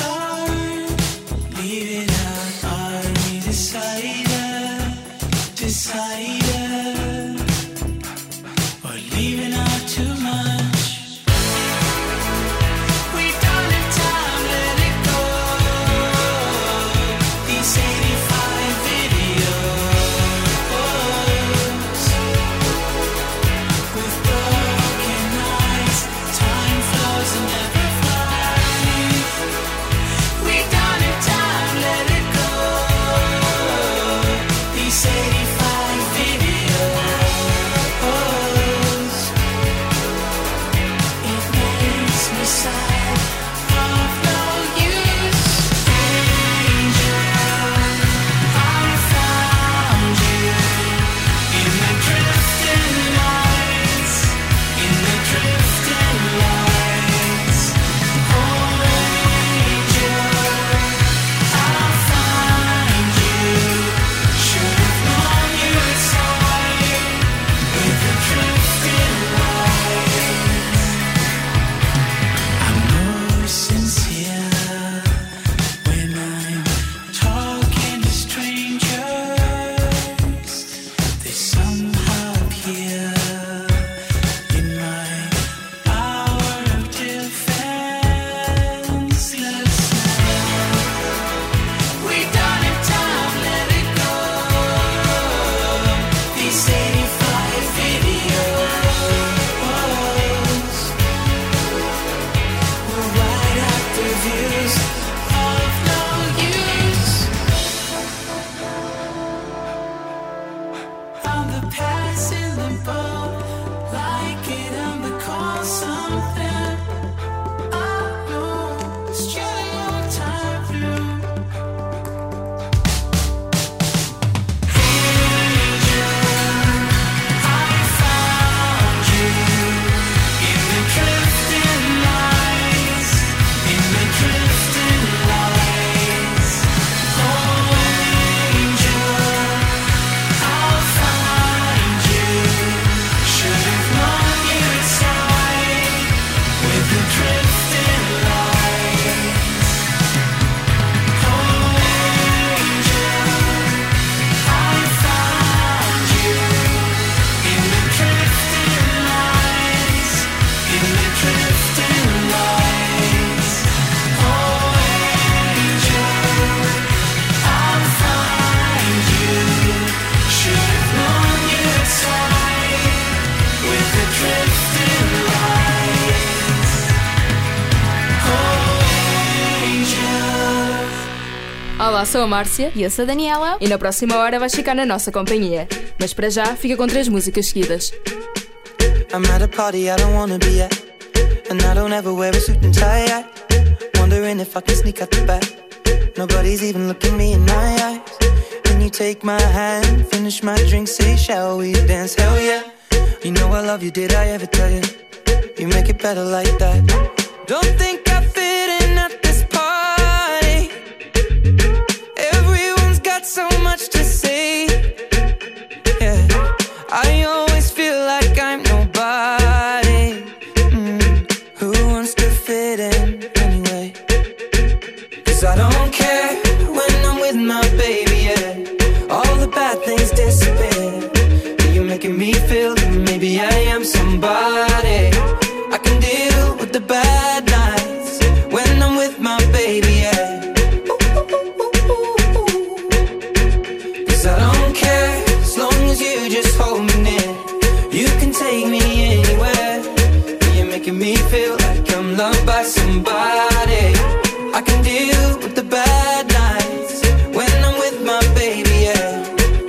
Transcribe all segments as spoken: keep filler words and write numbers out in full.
Olá, sou a Márcia. E eu sou a Daniela. E na próxima hora vais ficar na nossa companhia. Mas para já, fica com três músicas seguidas. I'm at a party I don't wanna be at, and I don't ever wear a suit and tie yet. Wondering if I can sneak out the back. Nobody's even looking me in my eyes. Can you take my hand, finish my drink, say shall we dance? Hell yeah. You know I love you, did I ever tell you? You make it better like that. Don't think I fit in at this party. Everyone's got so much to say. Yeah, I always feel like I'm nobody. mm. Who wants to fit in anyway? Cause I don't care when I'm with my baby, yeah. All the bad things disappear. You're making me feel that maybe I am somebody. I can deal with the bad nights when I'm with my baby, yeah. Cause I don't care as long as you just hold me near. You can take me anywhere. You're making me feel like I'm loved by somebody. I can deal with the bad nights when I'm with my baby, yeah.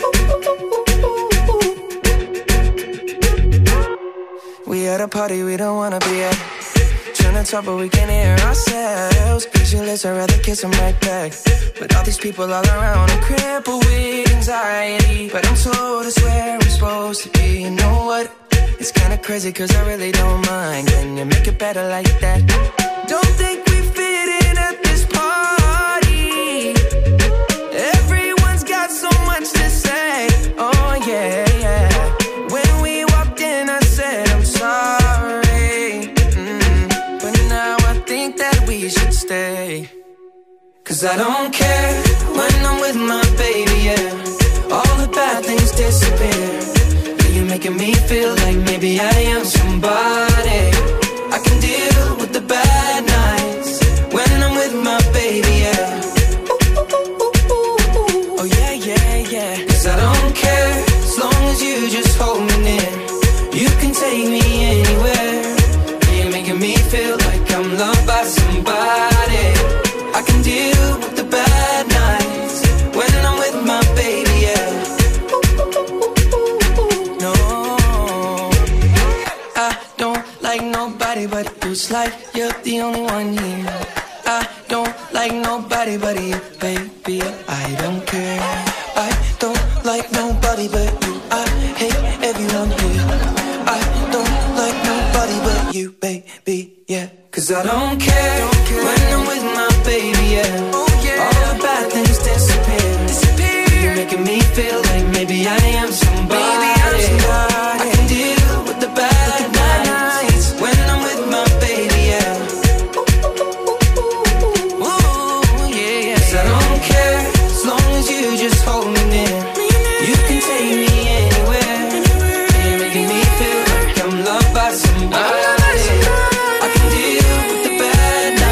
We at a party we don't wanna be at. Trying to talk but we can't hear ourselves. Pictureless, I'd rather kiss them right back. But all these people all around, I'm crippled with anxiety. But I'm told it's where I'm supposed to be. You know what? It's kinda crazy cause I really don't mind. Can you make it better like that? Don't think we fit in at this party. Everyone's got so much to say. Oh yeah, yeah. When we walked in I said I'm sorry, mm. But now I think that we should stay. Cause I don't care when I'm with my baby, yeah. All the bad things disappear. Yeah, you're making me feel like maybe I am somebody. I can deal with the bad nights when I'm with my baby, yeah. Oh yeah, yeah, yeah. Cause I don't care as long as you just hold me near. You can take me anywhere. Yeah, you're making me feel like I'm loved by somebody. I can deal with the bad nights when I'm with my baby, yeah. No, I don't like nobody but you. It's like you're the only one here. I don't like nobody but you, baby. I don't care. I don't like nobody but you. I hate everyone here. I don't like nobody but you, baby, yeah. Cause I don't care, don't care. When I'm with my baby, yeah. Oh, yeah. All the bad things disappear. disappear. You're making me feel like maybe I am somebody. Maybe I'm somebody. I can deal with the bad, with the bad nights, nights when I'm with my baby, yeah. Ooh, yeah, yeah. Cause I don't care as long as you just hold me near. You can take me anywhere. You're making me feel like I'm loved by somebody. I can deal with the bad nights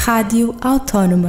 Rádio Autónoma.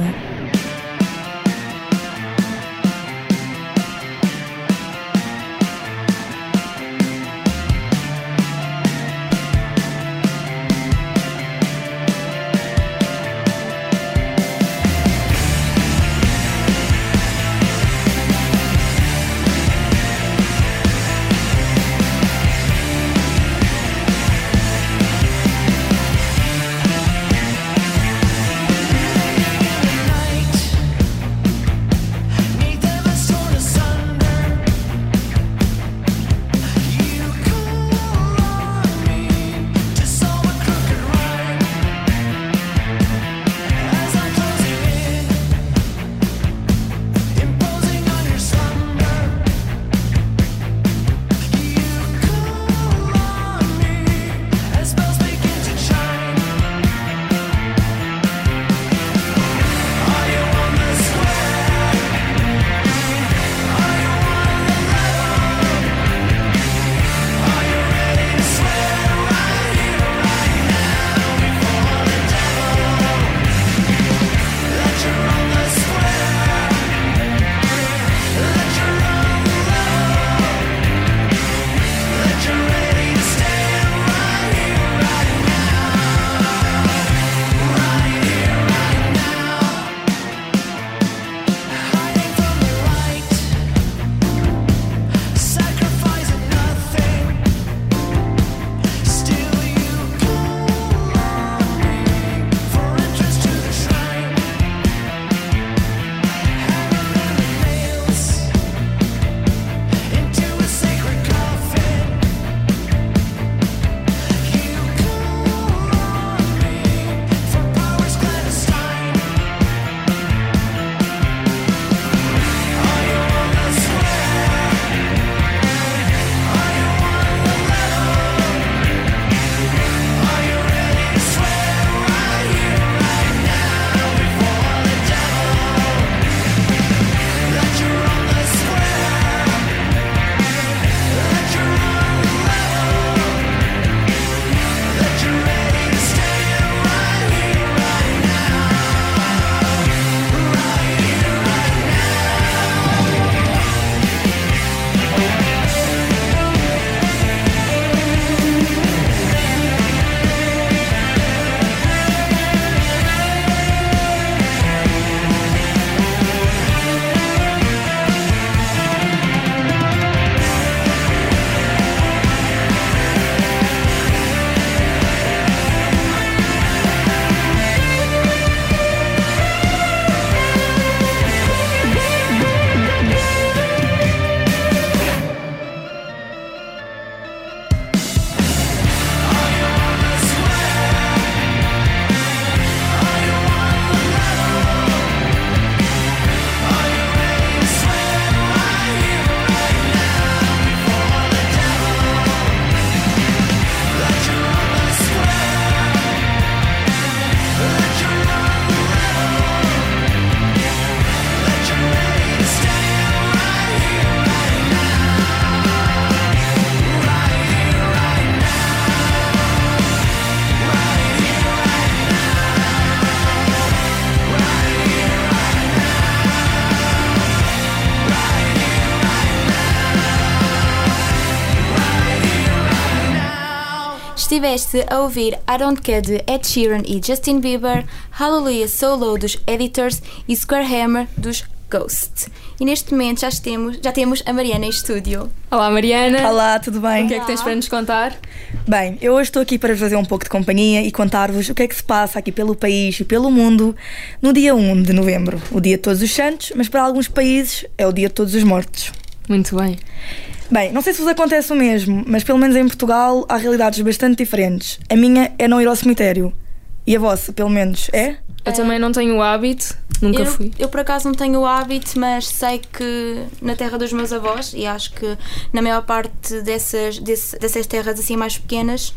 Estiveste a ouvir I Don't Care de Ed Sheeran e Justin Bieber, Hallelujah So Low dos Editors e Square Hammer dos Ghost. E neste momento já temos, já temos a Mariana em estúdio. Olá Mariana. Olá, tudo bem? O que é que tens para nos contar? Bem, eu hoje estou aqui para fazer um pouco de companhia e contar-vos o que é que se passa aqui pelo país e pelo mundo no dia primeiro de novembro, o dia de Todos os Santos, mas para alguns países é o dia de Todos os Mortos. Muito bem. Bem, não sei se vos acontece o mesmo, mas pelo menos em Portugal há realidades bastante diferentes. A minha é não ir ao cemitério. E a vossa, pelo menos, é? Eu também não tenho o hábito, nunca eu, fui. Eu por acaso não tenho o hábito, mas sei que na terra dos meus avós, e acho que na maior parte dessas, desse, dessas terras assim mais pequenas,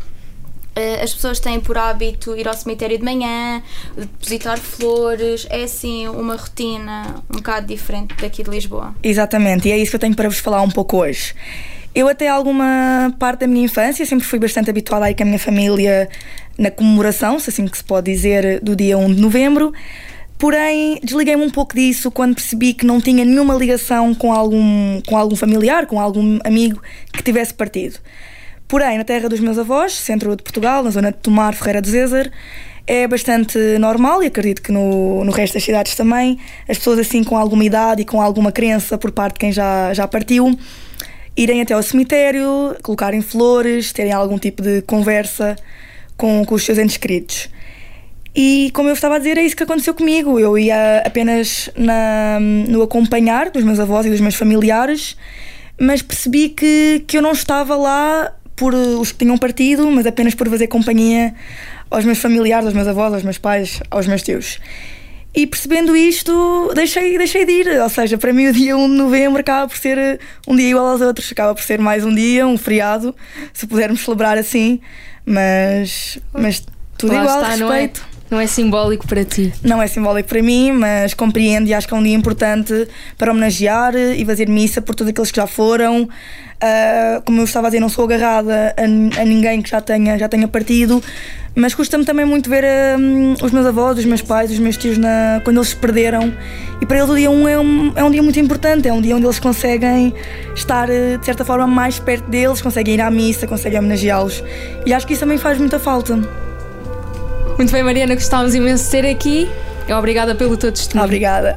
as pessoas têm por hábito ir ao cemitério de manhã, depositar flores. É assim uma rotina um bocado diferente daqui de Lisboa. Exatamente, e é isso que eu tenho para vos falar um pouco hoje. Eu até alguma parte da minha infância sempre fui bastante habituada a ir com a minha família na comemoração, se assim que se pode dizer, do dia um de novembro. Porém, desliguei-me um pouco disso quando percebi que não tinha nenhuma ligação com algum, com algum familiar, com algum amigo que tivesse partido. Porém, na terra dos meus avós, centro de Portugal, na zona de Tomar, Ferreira de Zezer, é bastante normal, e acredito que no, no resto das cidades também, as pessoas assim com alguma idade e com alguma crença por parte de quem já, já partiu, irem até ao cemitério, colocarem flores, terem algum tipo de conversa com, com os seus entes queridos. E como eu estava a dizer, é isso que aconteceu comigo. Eu ia apenas na, no acompanhar dos meus avós e dos meus familiares, mas percebi que, que eu não estava lá por os que tinham partido, mas apenas por fazer companhia aos meus familiares, aos meus avós, aos meus pais, aos meus tios. E percebendo isto, deixei, deixei de ir. Ou seja, para mim o dia um de novembro acaba por ser um dia igual aos outros. Acaba por ser mais um dia, um feriado, se pudermos celebrar assim. Mas, mas tudo Lá igual, está, respeito. Não é, não é simbólico para ti? Não é simbólico para mim, mas compreendo e acho que é um dia importante para homenagear e fazer missa por todos aqueles que já foram. Uh, como eu estava a dizer, não sou agarrada a, a ninguém que já tenha, já tenha partido, mas custa-me também muito ver um, os meus avós, os meus pais, os meus tios na, quando eles se perderam, e para eles o dia um é, um é um dia muito importante, é um dia onde eles conseguem estar de certa forma mais perto deles, conseguem ir à missa, conseguem homenageá-los, e acho que isso também faz muita falta. Muito bem, Mariana, gostávamos imenso de ter aqui. Obrigada pelo teu testemunho. Obrigada.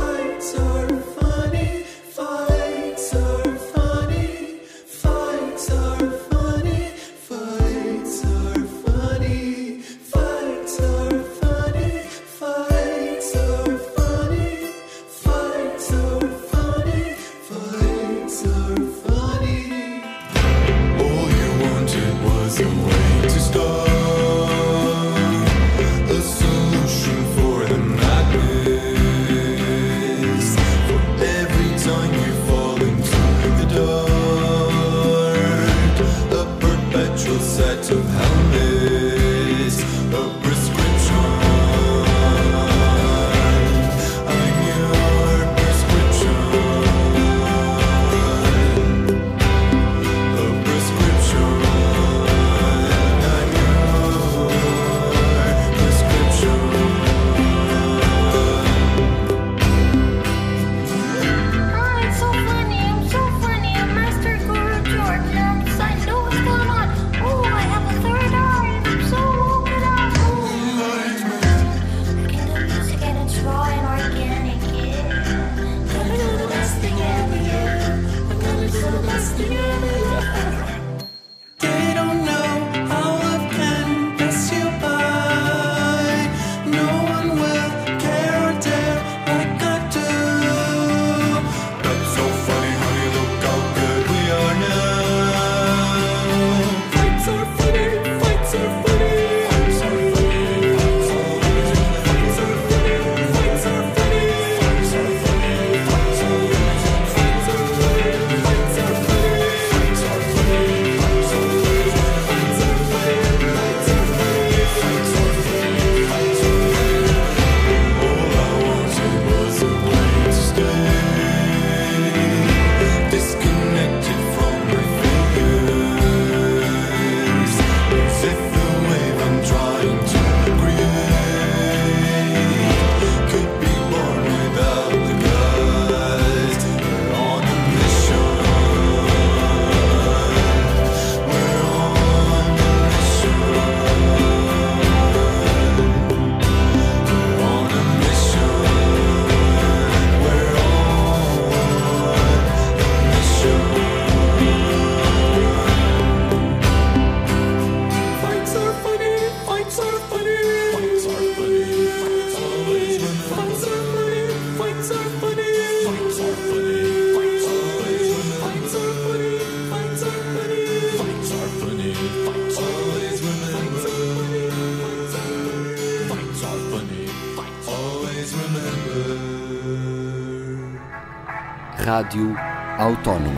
Rádio Autónoma.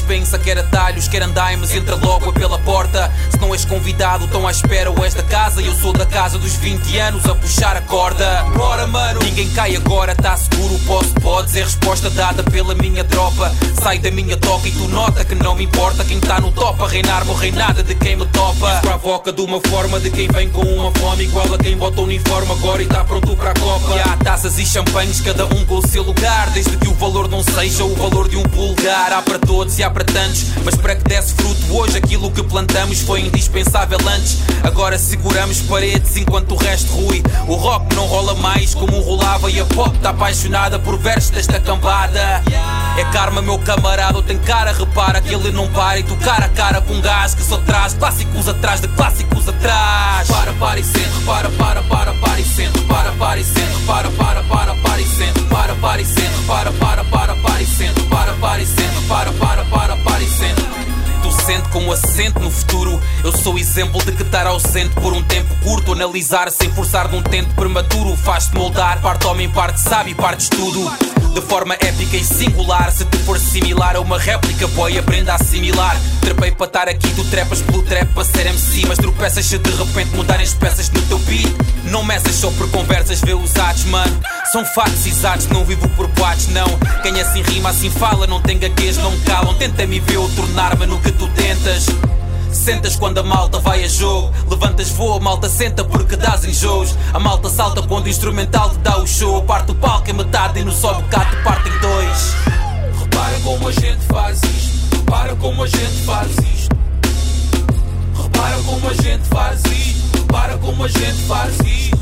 pensa, quer atalhos, quer andaimes, entra logo é pela porta. Se não és convidado, estão à espera ou és da casa. Eu sou da casa dos vinte anos a puxar a corda. Bora, mano, ninguém cai agora, tá seguro, posso, podes. É resposta dada pela minha tropa. Sai da minha toca e tu nota que não me importa quem tá no top a reinar, morrei nada de quem me topa. Isso provoca de uma forma de quem vem com uma fome igual a quem bota o uniforme agora e tá pronto para a Copa. E há taças e champanhes, cada um com o seu lugar, desde que o valor não seja o valor de um pulgar. Há para todos e há para tantos, mas para que desse fruto hoje aquilo que plantamos foi indispensável antes. Agora seguramos paredes enquanto o resto rui. O rock não rola mais como rolava e a pop tá apaixonada por versos desta cambada. É karma, meu camarada, tem cara, repara que ele não para e tu cara a cara com um gás que só traz clássicos atrás de clássicos atrás. Para, para e sente, para, para, para, para e sente, para, para e sente, para, para, para, para e sente, para, para e sente, para, para, para, para e sente, para, para e sente, para, para, para, para e sente. Tu sente com acento no futuro. Eu sou exemplo de que estar ausente por um tempo curto, analisar sem forçar num tento prematuro, faz-te moldar, parte homem, parte sábio, parte estudo. De forma épica e singular, se te for similar a uma réplica, boy, aprenda a assimilar. Trepei para estar aqui, tu trepas pelo trap para ser M C, mas tropeças se de repente mudarem as peças no teu beat. Não meças só por conversas, vê os atos, mano. São factos exatos, não vivo por boatos, não. Quem assim rima, assim fala, não tem gaguez, não me calam. Tenta-me ver ou tornar-me no que tu tentas. Sentas quando a malta vai a jogo, levantas voa, a malta senta porque dás enjoos. A malta salta quando o instrumental te dá o show. Parte o palco em metade e no só bocado parte em dois. Repara como a gente faz isto, repara como a gente faz isto. Repara como a gente faz isto, repara como a gente faz isto.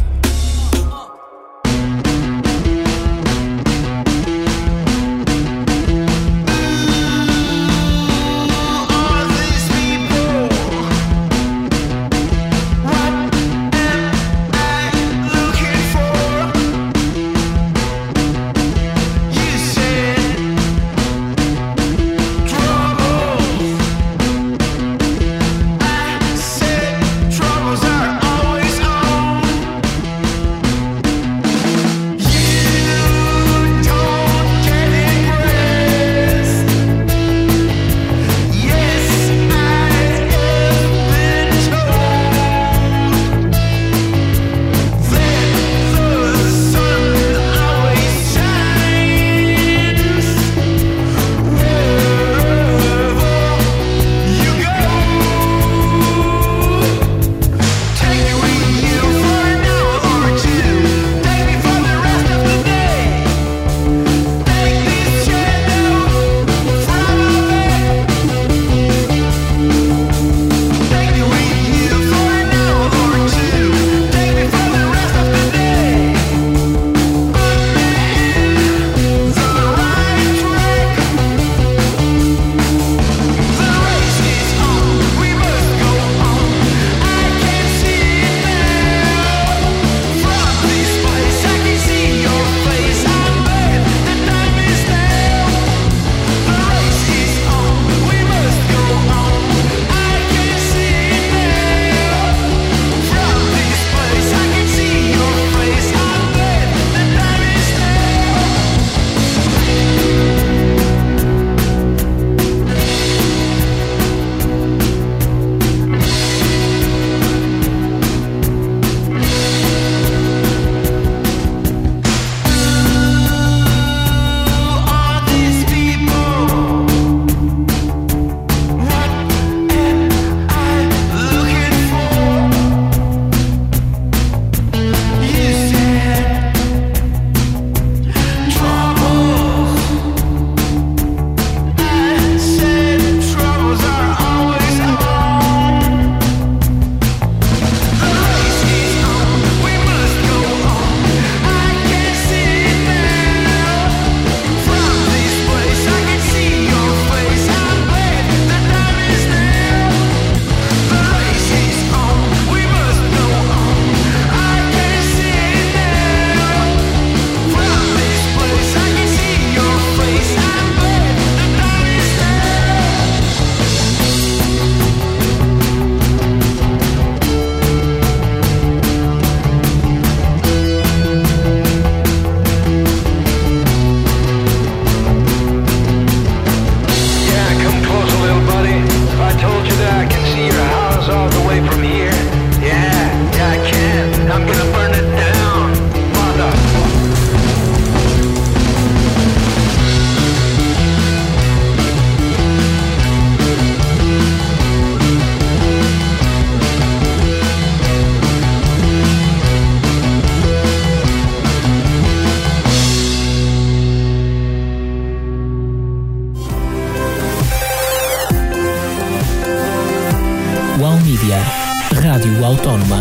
Rádio Autónoma.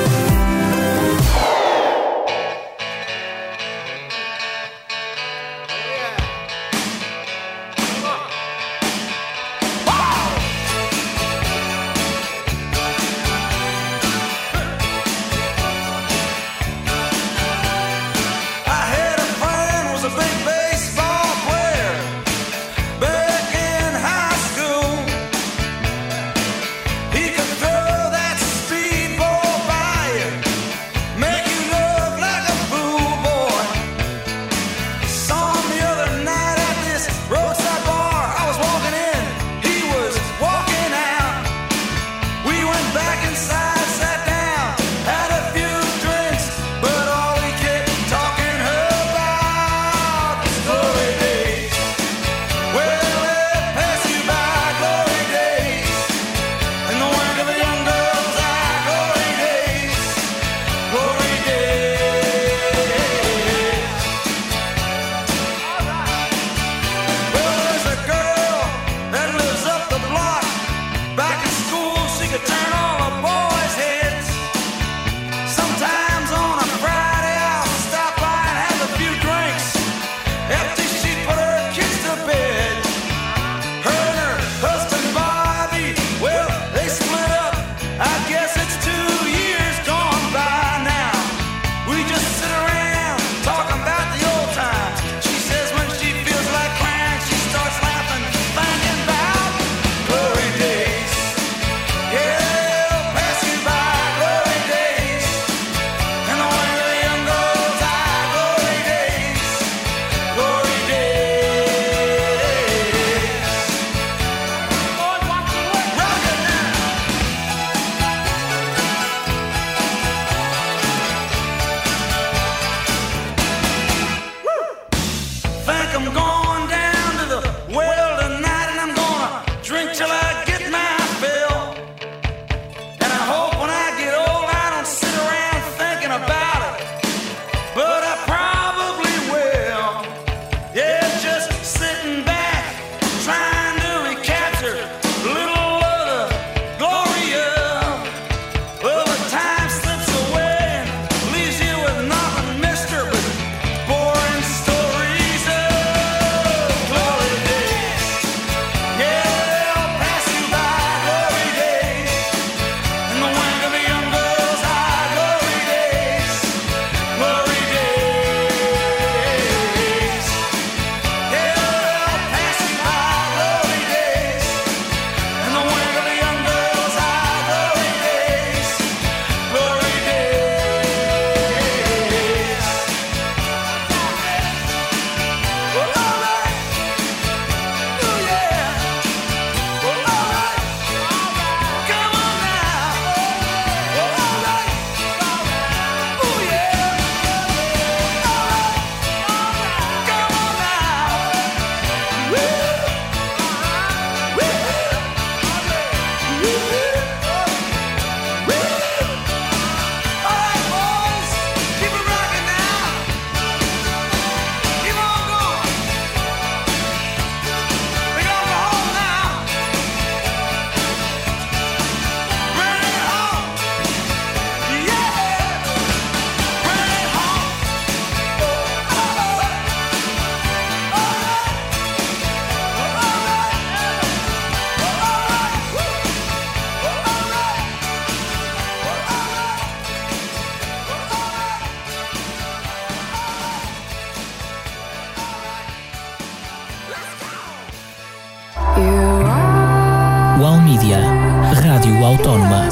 Wow Media, Rádio Autónoma.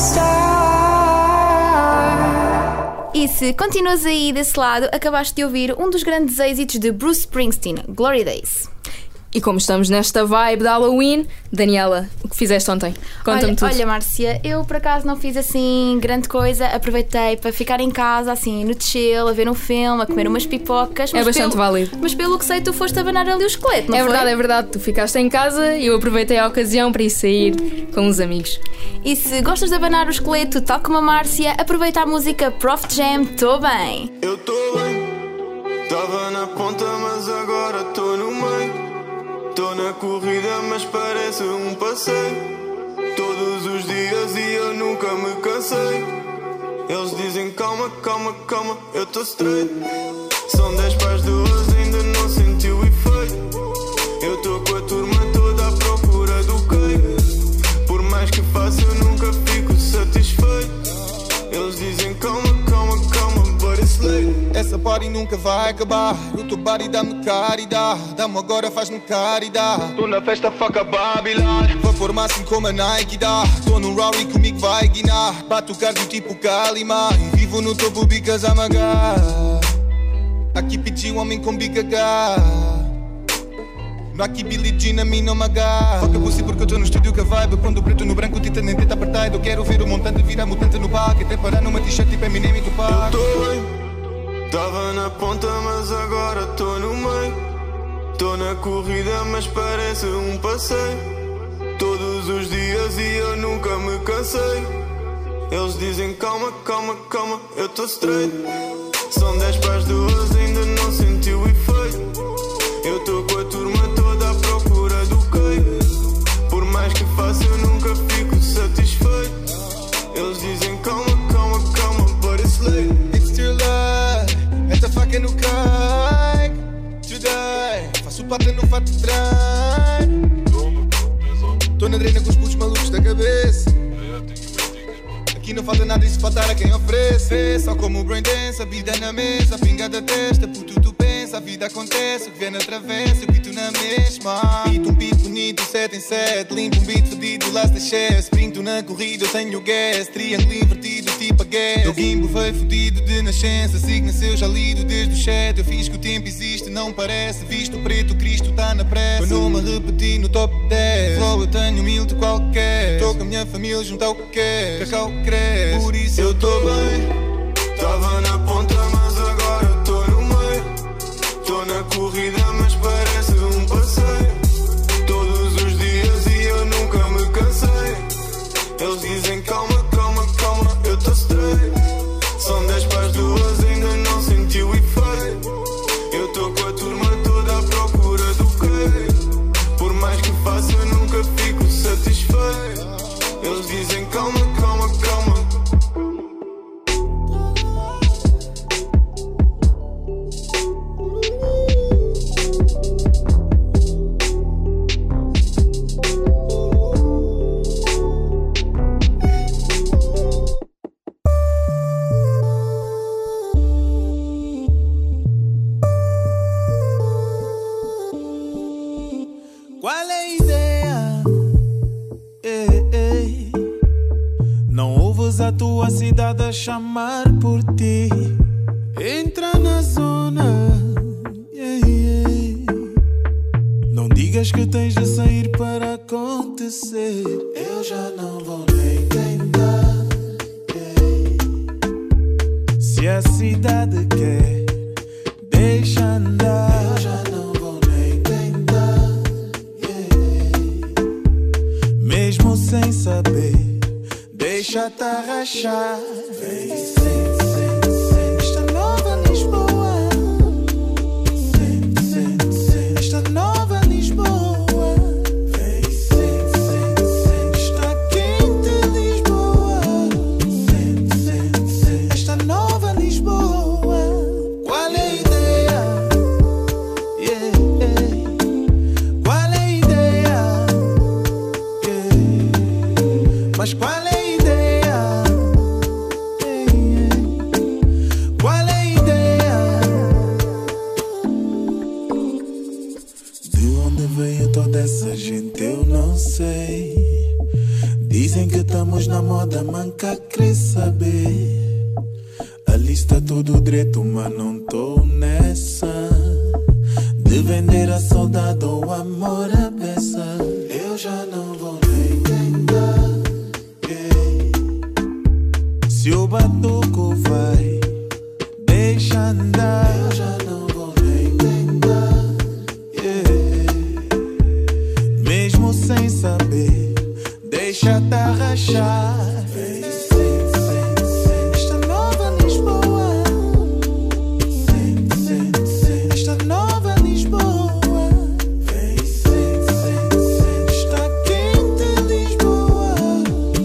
E se continuas aí desse lado, acabaste de ouvir um dos grandes êxitos de Bruce Springsteen, Glory Days. E como estamos nesta vibe de Halloween, Daniela, o que fizeste ontem? Conta-me olha, tudo. Olha, Márcia, eu por acaso não fiz assim grande coisa. Aproveitei para ficar em casa, assim, no chill, a ver um filme, a comer umas pipocas. É bastante pelo, válido. Mas pelo que sei, tu foste abanar ali o esqueleto, não É foi? verdade, é verdade. Tu ficaste em casa e eu aproveitei a ocasião para ir sair com uns amigos. E se gostas de abanar o esqueleto, tal como a Márcia, aproveita a música Prof Jam, Tô Bem. Eu tô bem, tava na ponta, mas agora tô no meio. Tô na corrida, mas parece um passeio. Todos todos os dias e eu nunca me cansei. Eles dizem calma, calma, calma, eu tô straight. São dez para as duas, ainda não senti o efeito. Eu tô com a turma toda à procura do quê? Por mais que faça eu nunca fico satisfeito. Eles dizem calma, calma, calma, but it's late. Essa party nunca vai acabar. O teu body dá-me caridade. Dá-me agora, faz-me caridade. Tô na festa, fuck a Babylon. Vapor máximo como a Nike dá. Tô num Rari, comigo vai guinar. Bato o cardio tipo Kalima. E vivo no topo because I'm a guy. Aqui pedi um homem com big H. Não há aqui Billie Jean, a mim não me agarra. Foca você porque eu tô no estúdio que a vibe. Quando o preto no branco, tinta nem tenta apartheid. Eu quero ver o montante virar mutante no baque. Até parar numa t-shirt tipo Eminem e Tupac. Eu tô bem, tava na ponta mas agora tô no meio. Tô na corrida mas parece um passeio. Todos os dias e eu nunca me cansei. Eles dizem calma, calma, calma, eu tô straight. São dez para as duas, ainda não senti o efeito. Eu tô com a turma toda à procura do quê? Por mais que faça eu nunca fico satisfeito. Eles dizem calma, calma, calma, but it's late. It's too late. Esta faca no cake. Today faço pata no fato de treino. Tô na drena com os putos malucos da cabeça. Aqui não falta nada e se faltar a quem oferece. Só como o brain dance, a vida na mesa, a pinga da testa, puto tu pensa, a vida acontece, o que vem na travessa, eu pito na mesma. Pito um beat bonito, sete em sete, limpo um beat fedido, last da chest. Sprinto na corrida, eu tenho gas, triângulo invertido, tipo a gas. O gimbo veio fodido de nascença, signa seu já lido desde o chat. Eu fiz que o tempo existe, não parece, visto preto, Cristo tá na pressa. Eu não me repeti no top dez, flow eu tenho mil de qualquer. Tô com a minha família junto ao que quer, cacau cresce, por isso eu tô bem. Tava na ponta mas agora tô no meio. Tô na corrida mas parece um passeio. Todos os dias e eu nunca me cansei. Eles dizem calma, calma, calma, eu tô straight. São dez para as duas, ainda não senti o efeito. Eu tô com a turma toda à procura do quê? Por mais que faça eu nunca fico satisfeito. Eles dizem calma, calma, calma. Qual é a ideia? Ei, ei. Não ouves a tua cidade a chamar por ti. Entra na zona. Yeah, yeah. Não digas que tens de sair para acontecer. Eu já não vou nem tentar. Yeah. Se a cidade quer, deixa andar. Eu já não vou nem tentar. Mesmo sem saber, deixa-te arrachar. Vem, sente, sente, sente esta nova Lisboa. Sente, sente, sente esta nova Lisboa. Vem, sente, sente, sente esta quente Lisboa. Sente, sente, sente esta nova Lisboa. Qual é a ideia? Yeah, yeah. Qual é a ideia? Mas qual é a ideia? Qual é a ideia? De onde veio toda essa gente eu não sei. Dizem que estamos na moda, manca querer saber. A lista tudo direito, mas não tô nessa. De vender a saudade ou amor à beça. Eu já não vou nem tentar. Se o batuco vai, deixa andar. Eu já não vou nem tentar. Yeah. Mesmo sem saber, deixa-te arrachar. Vem, sente, sente, sente esta nova Lisboa. Sente, sente, sente esta nova Lisboa. Vem, sente, sente, sente esta quente Lisboa.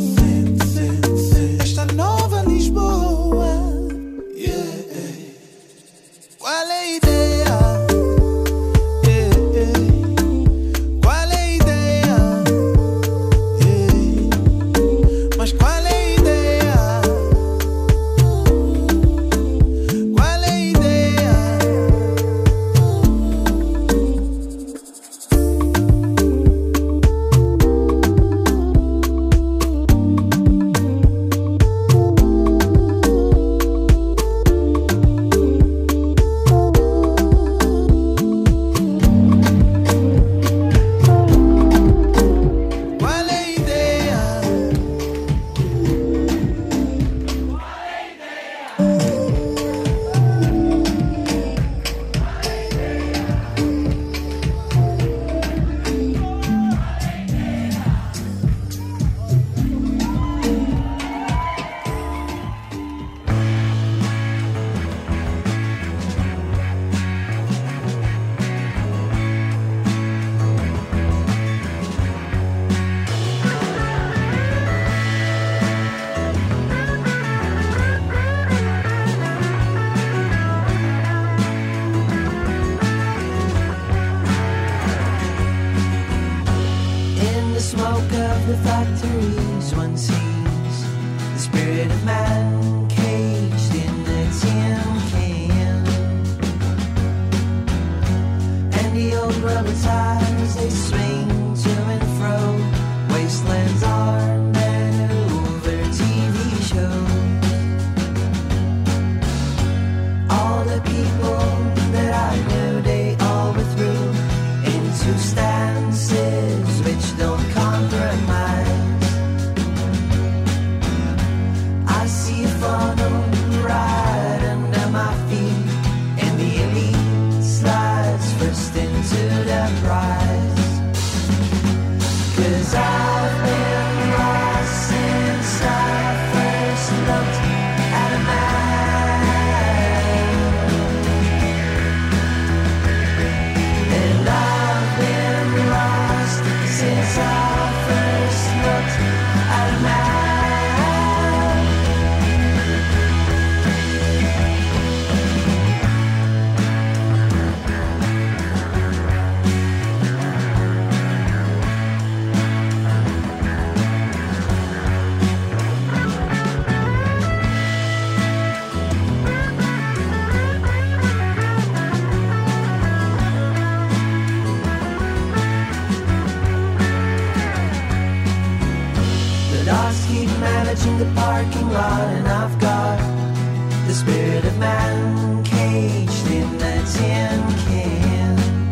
spirit of man caged in the tin can. And the old rubber tires, they swing to and fro. Wastelands are met over T V shows. All the people that I knew, they all were through into stances which don't compromise. I see a funnel right under my feet, and the elite slides first into the prize. 'Cause I've been lost since I first looked at a man, and I've been lost since I first looked at a man. The parking lot, and I've got the spirit of man caged in the tin can.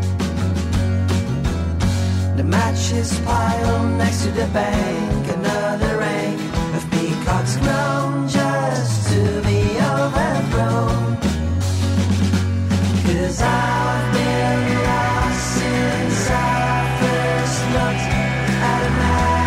The matches piled next to the bank, another rank of peacocks grown just to be overthrown. 'Cause I've been lost since I first looked at a man.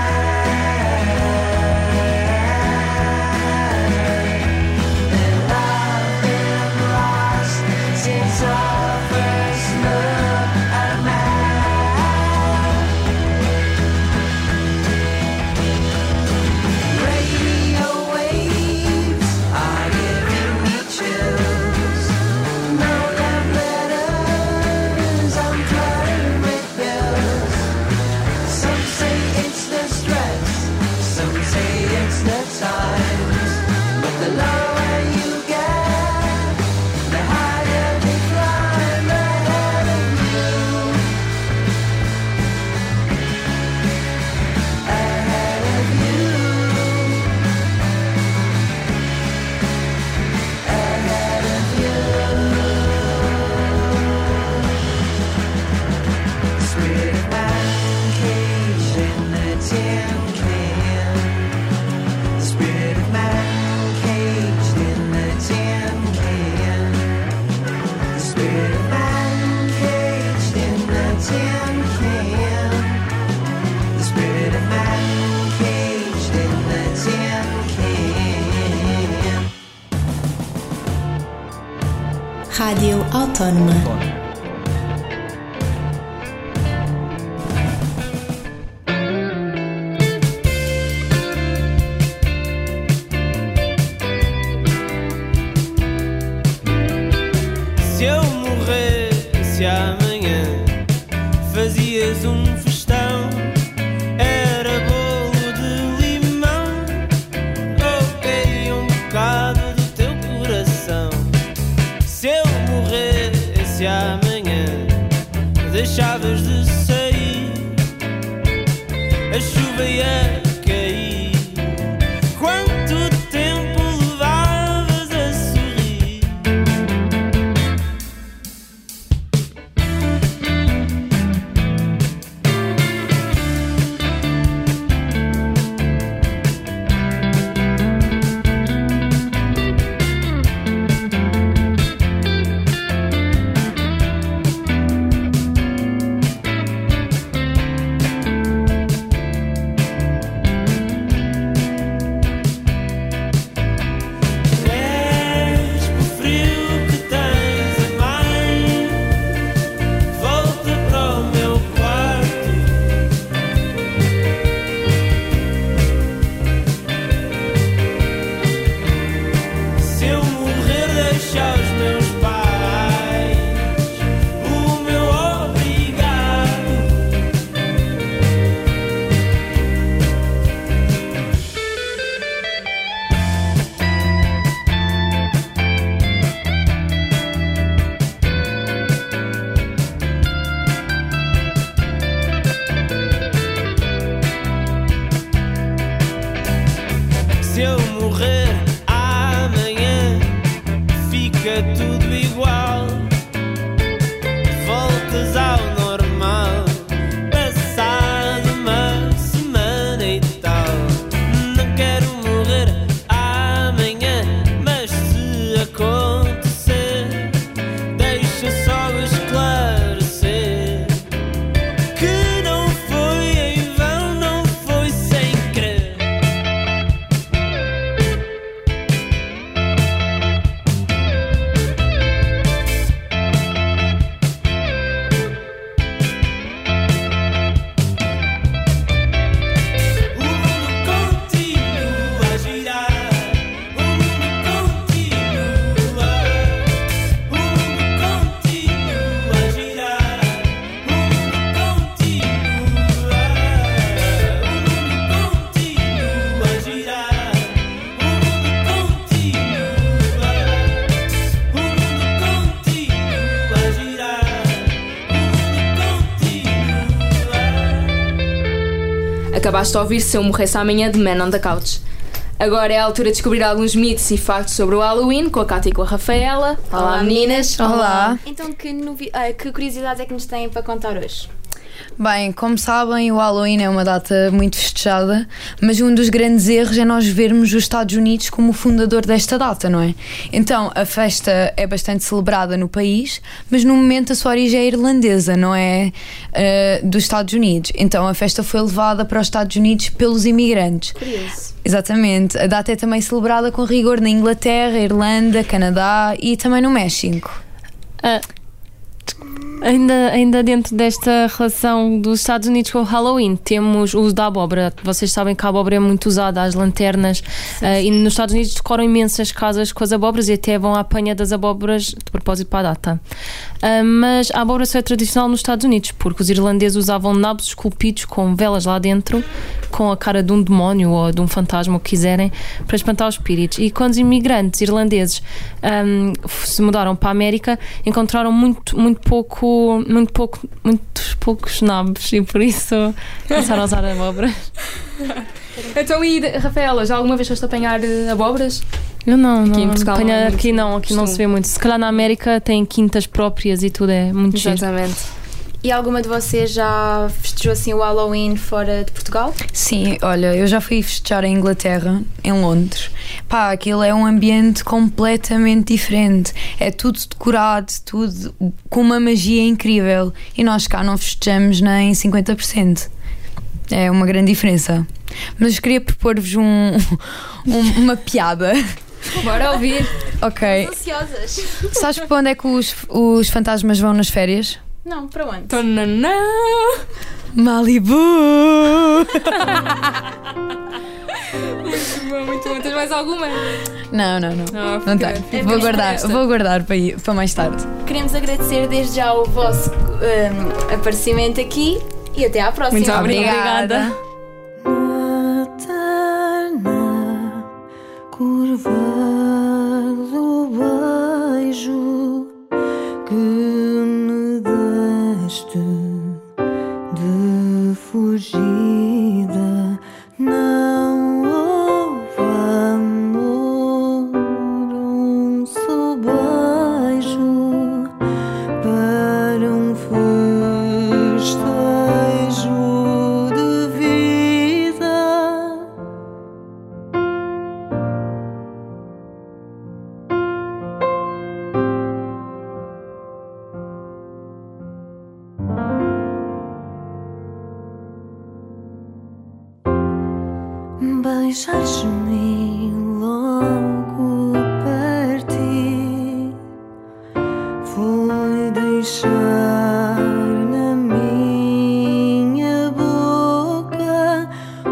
Rádio Autónoma. Se eu morresse amanhã, fazias um festão. Era bolo de limão, ok, um bocado do teu coração. Se eu morresse amanhã, deixavas de sair, a chuva ia cair. Quanto tempo levavas a sorrir? Acabaste de ouvir Se Eu Morresse Amanhã de Man on the Couch. Agora é a altura de descobrir alguns mitos e factos sobre o Halloween com a Cátia e com a Rafaela. Olá, Olá meninas! Olá! Então, que, novi- ah, que curiosidades é que nos têm para contar hoje? Bem, como sabem, o Halloween é uma data muito festejada, mas um dos grandes erros é nós vermos os Estados Unidos como o fundador desta data, não é? Então, a festa é bastante celebrada no país, mas no momento a sua origem é irlandesa, não é uh, dos Estados Unidos. Então, a festa foi levada para os Estados Unidos pelos imigrantes. Curioso. Exatamente. A data é também celebrada com rigor na Inglaterra, Irlanda, Canadá e também no México. Uh. Ainda, ainda dentro desta relação dos Estados Unidos com o Halloween, temos o uso da abóbora. Vocês sabem que a abóbora é muito usada, as lanternas, uh, e nos Estados Unidos decoram imensas casas com as abóboras e até vão à apanha das abóboras de propósito para a data. Uh, mas a abóbora só é tradicional nos Estados Unidos, porque os irlandeses usavam nabos esculpidos com velas lá dentro, com a cara de um demónio ou de um fantasma, o que quiserem, para espantar os espíritos. E quando os imigrantes irlandeses um, se mudaram para a América, encontraram muito, muito pouco muito pouco, muitos poucos nabos e por isso começaram a usar abóboras. Então, e Rafaela, já alguma vez foste apanhar uh, abóboras? Eu não, aqui não. Em Portugal apanhar, não é aqui não, aqui não se vê muito. Se calhar na América tem quintas próprias e tudo é muito giro. Exatamente. E alguma de vocês já festejou assim o Halloween fora de Portugal? Sim, olha, eu já fui festejar em Inglaterra, em Londres. Pá, aquilo é um ambiente completamente diferente. É tudo decorado, tudo com uma magia incrível. E nós cá não festejamos nem cinquenta por cento. É uma grande diferença. Mas queria propor-vos um, um, uma piada. Bora ouvir. Ok. Estamos ansiosas. Sabes para onde é que os, os fantasmas vão nas férias? Não, para onde? Tonanã. Malibu! Muito bom, muito bom. Tens mais alguma? Não, não, não. Não, não tenho. É vou guardar, vou guardar para, ir, para mais tarde. Queremos agradecer desde já o vosso um, aparecimento aqui e até à próxima. Muito obrigada. Materna, curva do beijo que me deste de fugida, não houve amor, um só beijo para um festejo de vida. Beijaste-me logo parti, foi deixar na minha boca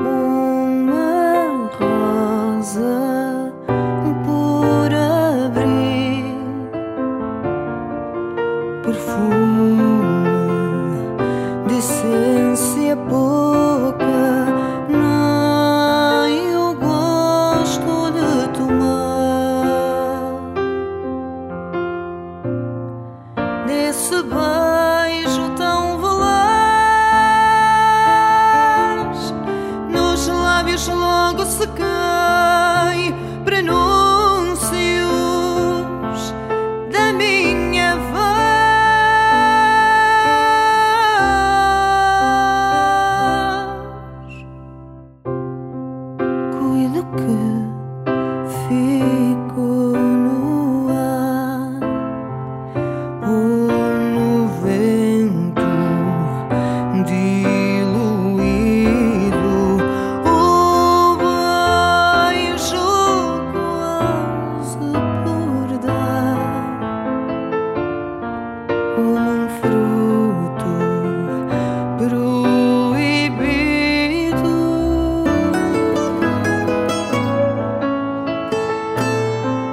uma rosa por abrir, perfume de essência pouca. Desse beijo tão veloz, nos lábios logo sequei prenúncios da minha voz. Cuido que ficou no ar, ou no vento diluído, o beijo quase por dar, como um fruto proibido.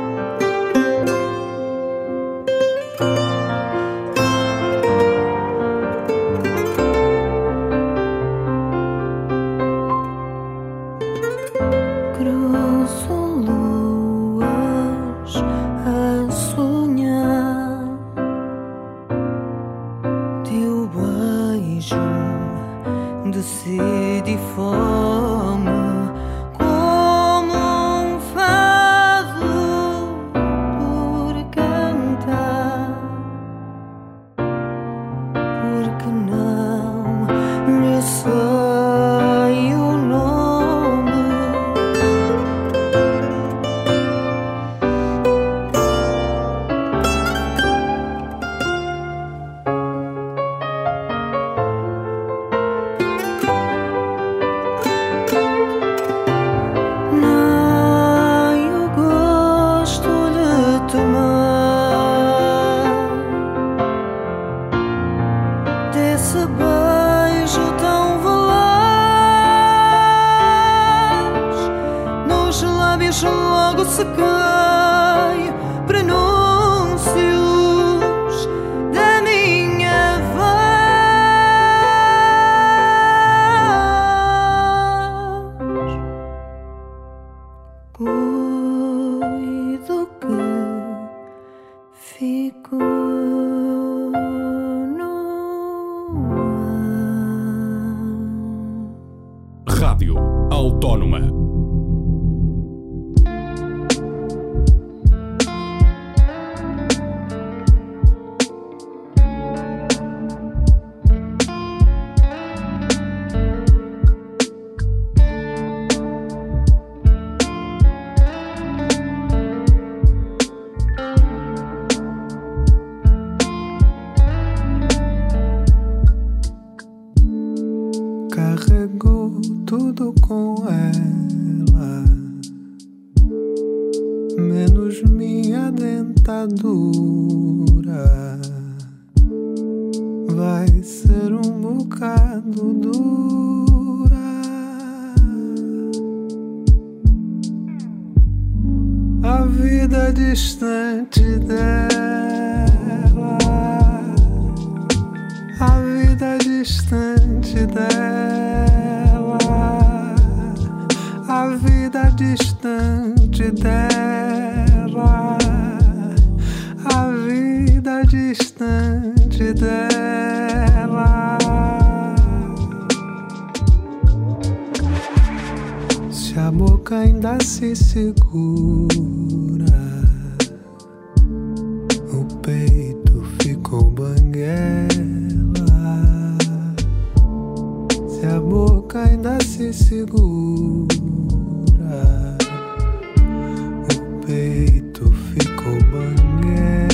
sequei prenúncios da minha voz. Cuido que fico no ar. Rádio Autónoma. Carregou tudo com ela, menos minha dentadura. Vai ser um bocado dura. A vida distante dela, a vida distante dela, a vida distante dela, a vida distante dela. Se a boca ainda se segura, o peito ficou banguela. Se a boca ainda se segura, o peito ficou banguela.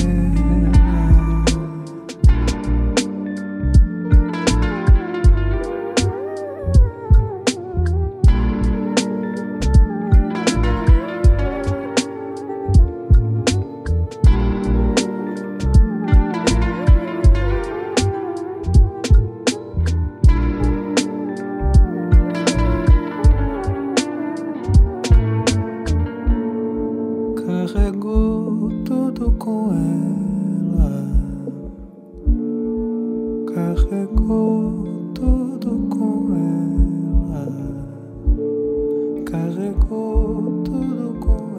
Carregou tudo com ela, carregou tudo com ela, carregou tudo com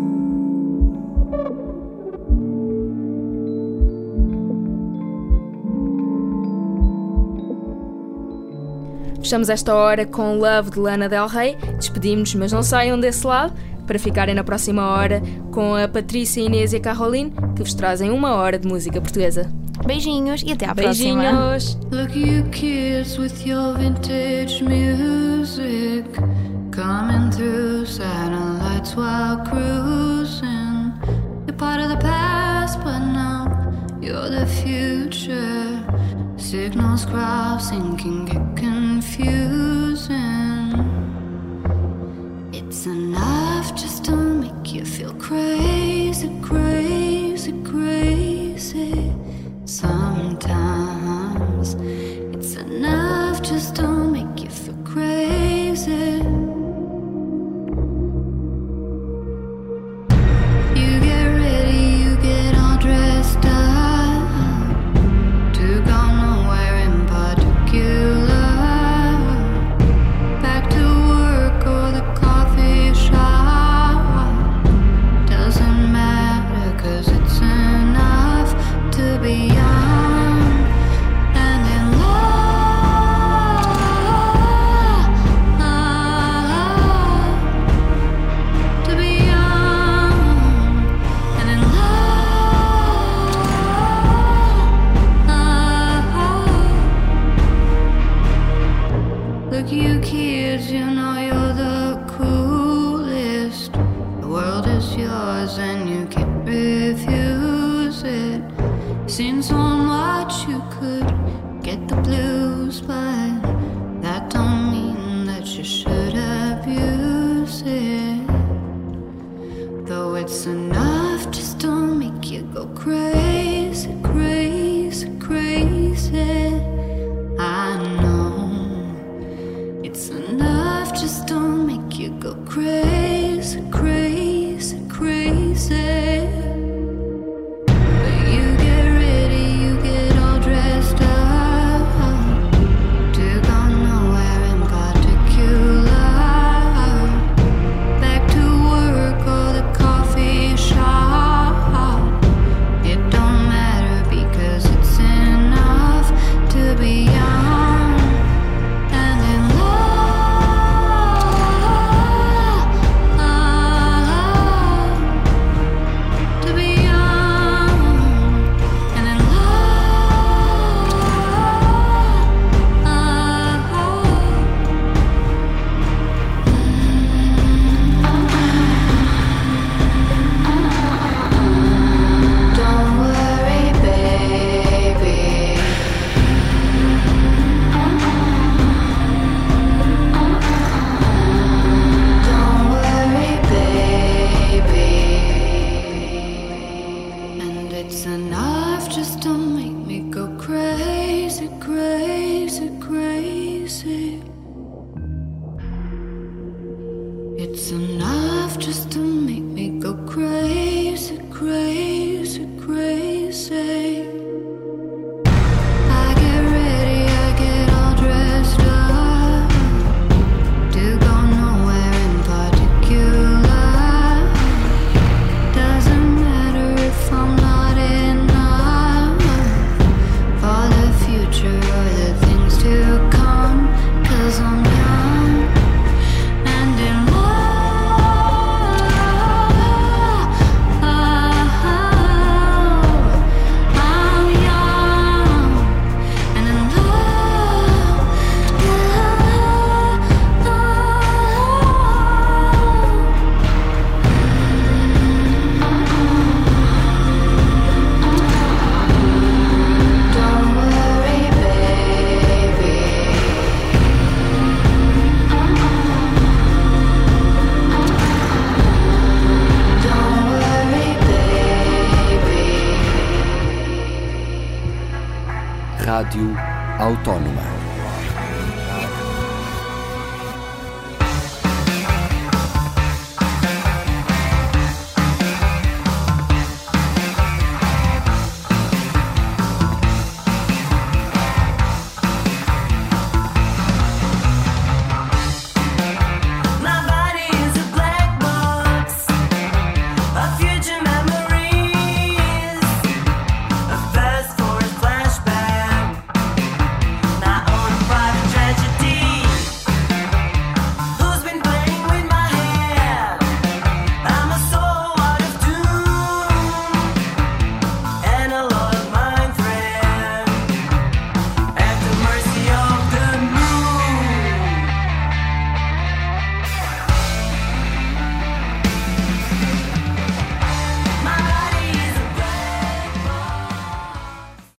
ela. Fechamos esta hora com Love de Lana Del Rey. Despedimos-nos, mas não saiam desse lado, para ficarem na próxima hora com a Patrícia, Inês e a Caroline, que vos trazem uma hora de música portuguesa. Beijinhos e até à Beijinhos. próxima. Look you kids with your vintage music coming through satellites while cruising. You're part of the past, but now you're the future. Signals crossing can get confusing. It's enough just to make you feel crazy, crazy, crazy. Sometimes it's enough just to make you feel crazy. You get ready, you get all dressed up to go nowhere in particular. Back to work or the coffee shop, doesn't matter, 'cause it's enough to be young and in love, to be young and in love. Look, you kids, you know you're the coolest. The world is yours and you can't refuse it. Seen so much you could get the blues, but that don't mean that you should abuse it. Though it's enough just to make you go crazy, crazy, crazy. I know it's enough just to make you go crazy, crazy, crazy. It's enough just to make me go crazy, crazy, crazy. I get ready, I get all dressed up to go nowhere in particular. Doesn't matter if I'm not enough for the future or the things to come, 'cause I'm young and in love. I'm young and in love. Don't worry, baby. Don't worry, baby. Rádio Autónoma.